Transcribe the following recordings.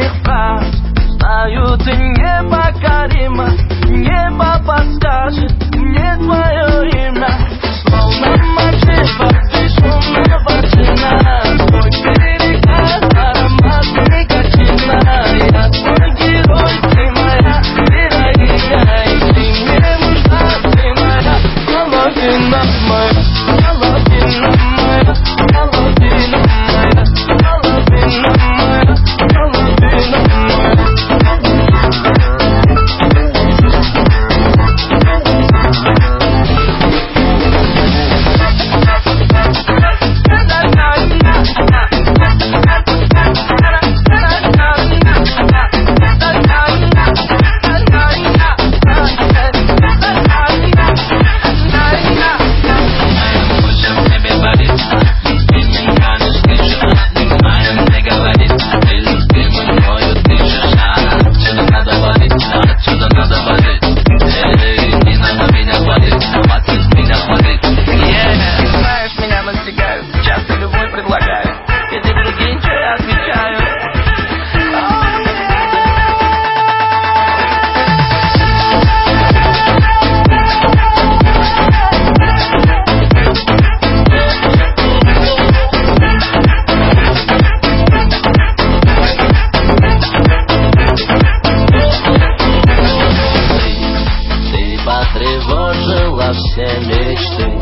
твоих фраз. Знаю, ты непокорима, небо подскажет мне твое имя. Словно мотива, безумного сына, твой берег, аромат никотина. Я твой герой, ты моя героиня, и ты мне нужна, ты моя половина моя, половина моя, половина моя, половина моя, половина моя. Потревожила все мечты,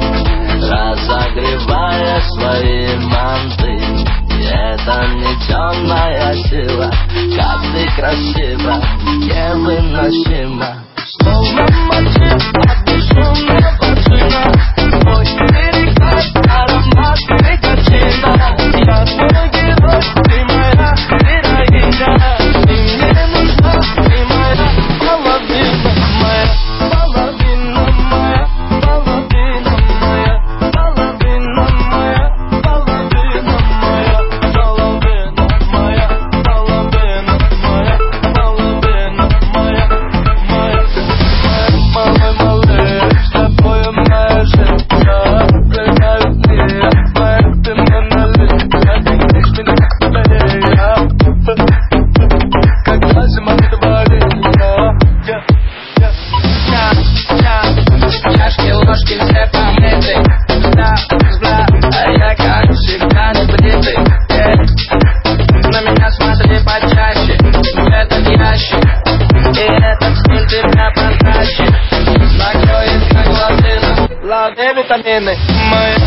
разогревая свои манты. И это не темная сила, как ты красива, невыносима. Словно мотива, безумного сына, твой берег, аромат никотина. Я твой герой, ты моя героиня, ты мне нужна, ты моя половина моя. Витамины мои.